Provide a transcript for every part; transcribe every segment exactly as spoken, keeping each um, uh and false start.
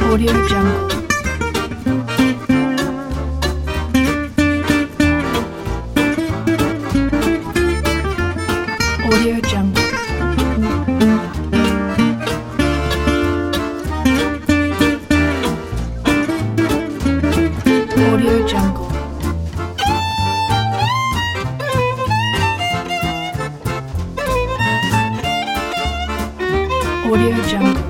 Audio Jungle. Audio Jungle. Audio Jungle. Audio Jungle.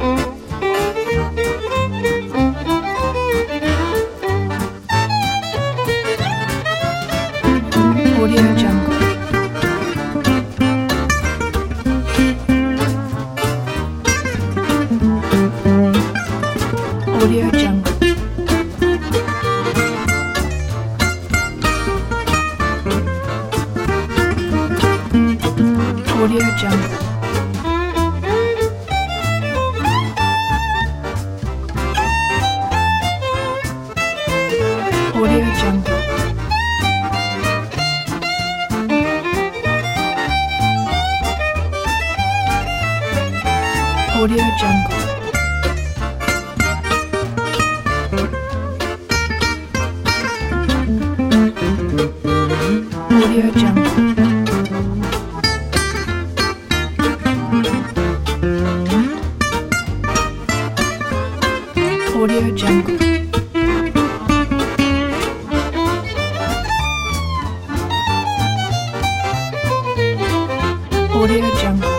Audio Jungle. Audio Jungle. Audio Jungle. Audio Jungle. Audio Jungle. Audio Jungle. Audio Jungle. Audio Jungle.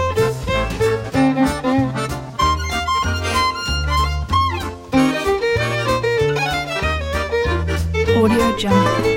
Audio Jungle.